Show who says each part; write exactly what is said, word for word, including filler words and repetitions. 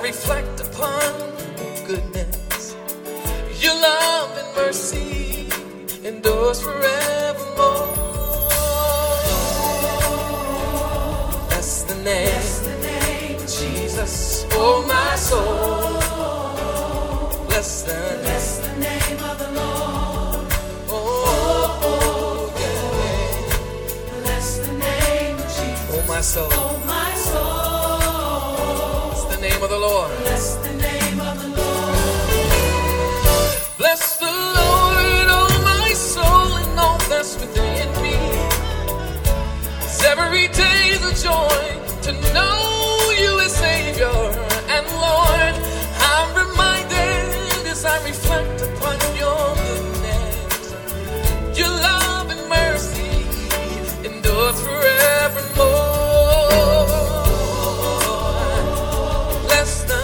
Speaker 1: reflect upon your goodness. Your love and mercy endures forevermore. Bless the name, Bless the name of Jesus, oh my soul. Bless the name, Bless the name of the Lord. Oh, oh, yeah. Bless the name of Jesus, oh my soul. Oh my soul. Bless the name of the Lord. Bless the name of the Lord. Bless the Lord, oh my soul, and all that's within me. 'Cause every day's a joy to know you as Savior.